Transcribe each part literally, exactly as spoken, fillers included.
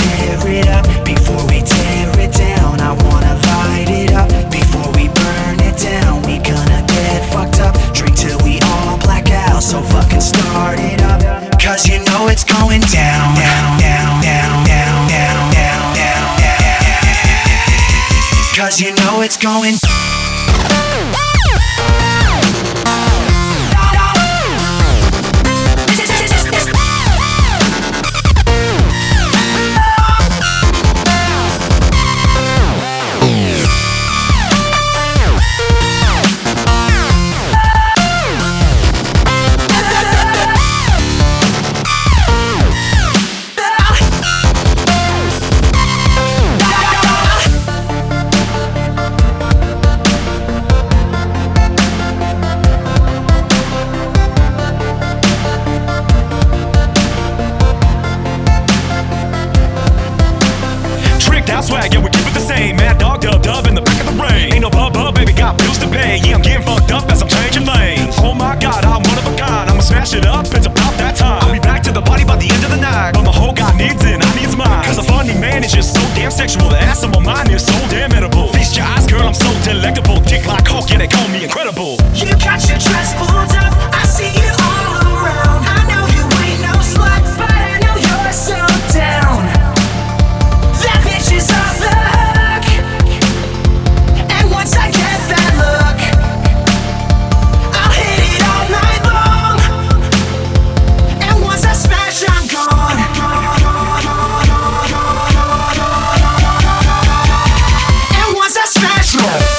tear it up. Before we tear it down, I wanna light it up. Before we burn it down, we gonna get fucked up. Drink till we all black out, so fucking start it up. Cause you know it's going down, down, down, down, down, down, down, down, down. Cause you know it's going swag, yeah, we keep it the same. Mad dog, dub, dub in the back of the rain. Ain't no bub, bub, baby, got bills to pay. Yeah, I'm getting fucked up as I'm changing lanes. Oh my god, I'm one of a kind. I'ma smash it up, it's about that time. I'll be back to the party by the end of the night. But my whole god needs it, I needs mine. Cause the funny man is just so damn sexual. The ass on my mind is so damn edible. Feast your eyes, girl, I'm so delectable. Dick like Hulk, yeah, they call me incredible. You got your dress pulled up, I see you all around. I know you ain't no slut, but I know you're so down. That bitch is off the hook, and once I get that look, I'll hit it all night long. And once I smash, I'm gone. And once I smash, I'm gone.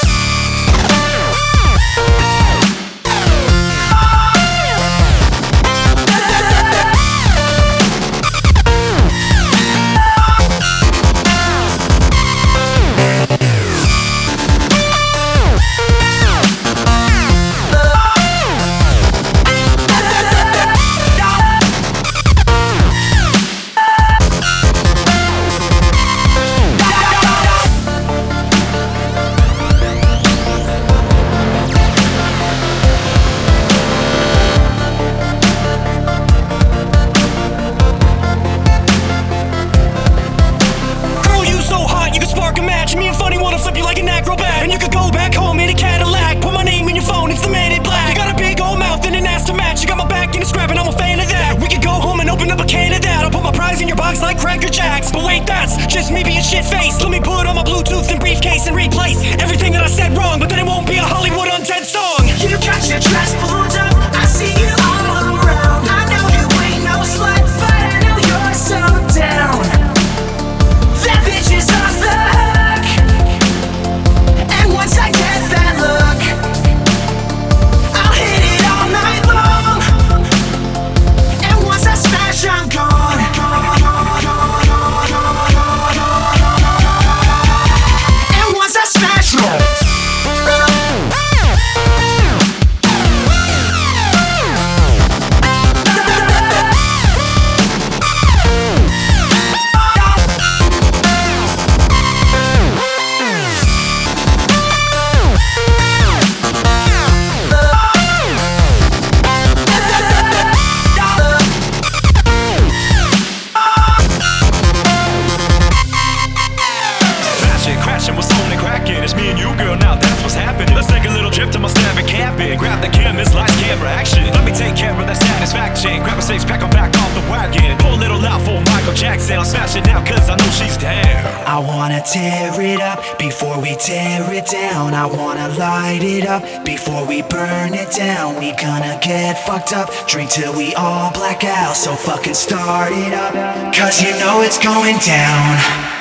Me and Funny wanna flip you like an acrobat. And you could go back home in a Cadillac. Put my name in your phone, it's the man in black. You got a big old mouth and an ass to match. You got my back in a scrap and I'm a fan of that. We could go home and open up a can of that. I'll put my prize in your box like Cracker Jacks. But wait, that's just me being shit-faced. Let me put on my Bluetooth and briefcase and replace everything that I said wrong. But then it won't be a Hollywood Undead song. You got your dress pulled up, I see you all around. I know you ain't no slut, but I know you're so down. That bitch is off the hook, and once I get that look, I'll hit it all night long. And once I smash, I'm gone. And once I smash, I'm gone. It's me and you, girl, now that's what's happening. Let's take a little trip to my stabbing cabin. Grab the cameras, lights, camera, action. Let me take care of that satisfaction. Grab a six pack, I'm back off the wagon. Pull a little out for Michael Jackson. I'll smash it now, cause I know she's down. I wanna tear it up before we tear it down. I wanna light it up before we burn it down. We gonna get fucked up, drink till we all black out. So fucking start it up, cause you know it's going down.